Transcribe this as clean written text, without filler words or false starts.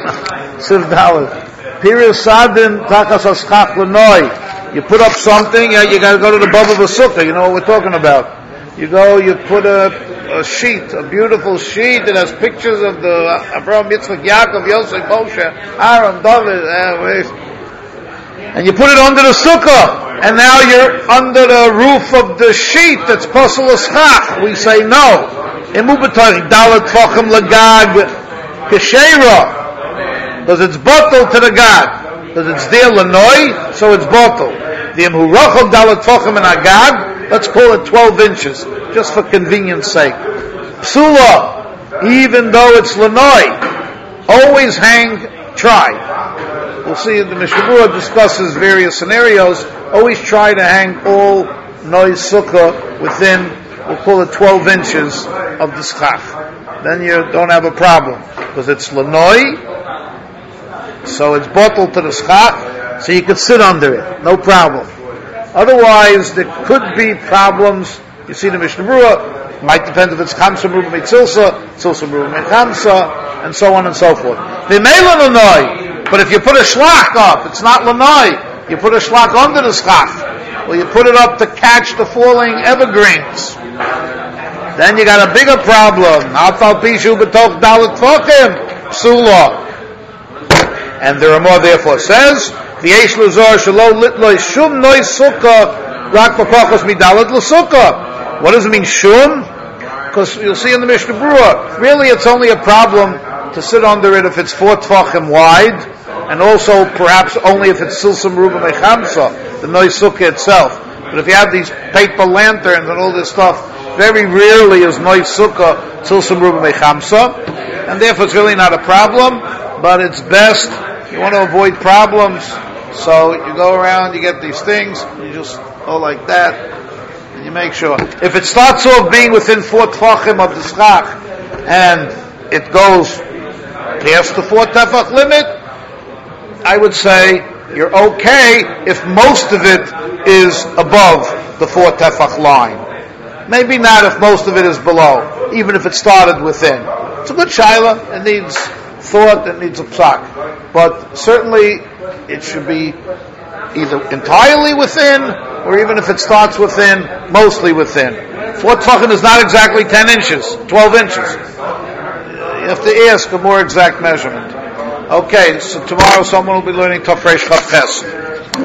Siv Dalet. Piris Sadin Takas Aschach Lenoi. You put up something, you got to go to the Baba B'Sukkah. You know what we're talking about. You go, you put a sheet, a beautiful sheet that has pictures of the Abraham, Yitzchak, Yaakov, Yosef, Moshe, Aaron, David, and you put it under the sukkah. And now you're under the roof of the sheet that's Posel Aschach. We say no. Imubatorik Dalet Tvachim Lagag Keshera. Because it's bottled to the Gag. Because it's there Lanoi, so it's bottled. The Imhu Rachel Dalet Tvachim and Agag, let's call it 12 inches, just for convenience sake. Psula, even though it's Lanoi, always hang try. We'll see the Mishnah Berurah discusses various scenarios. Always try to hang all noise sukkah within, we'll call it 12 inches of the schach. Then you don't have a problem. Because it's lanoi, so it's bottled to the schach, so you could sit under it. No problem. Otherwise, there could be problems. You see the Mishnah Berurah, it might depend if it's Chamsa Merubah Mitzilsa, Tzilsa Merubah Mechamsa, and so on and so forth. V'meilah lanoi. But if you put a shlach up, it's not lanoi. You put a shlach under the schach. Or you put it up to catch the falling evergreens. Then you got a bigger problem. Afal pishu b'toch dalet tvachim psula. And there are more. Therefore says v'yesh luzar shelo litloi shum noi sukkah rak b'pachos midalet l'sukkah. What does it mean shum? Because you'll see in the Mishnah Berurah, really it's only a problem to sit under it if it's 4 tvachim wide, and also perhaps only if it's Tzilsa Merubah Mechamsa, the Noi Sukkah itself. But if you have these paper lanterns and all this stuff, very rarely is Noi Sukkah Tzilsa Merubah Mechamsa, and therefore it's really not a problem, but it's best, you want to avoid problems, so you go around, you get these things, you just go like that, and you make sure. If it starts off being within 4 tvachim of the schach, and it goes past the 4 tefach limit, I would say you're okay if most of it is above the 4 tefach line. Maybe not if most of it is below, even if it started within. It's a good shaila. It needs thought, it needs a psak. But certainly it should be either entirely within, or even if it starts within, mostly within. 4 tefachim is not exactly 10 inches, 12 inches. You have to ask a more exact measurement. Okay, so tomorrow someone will be learning Tafresh Chav Ches.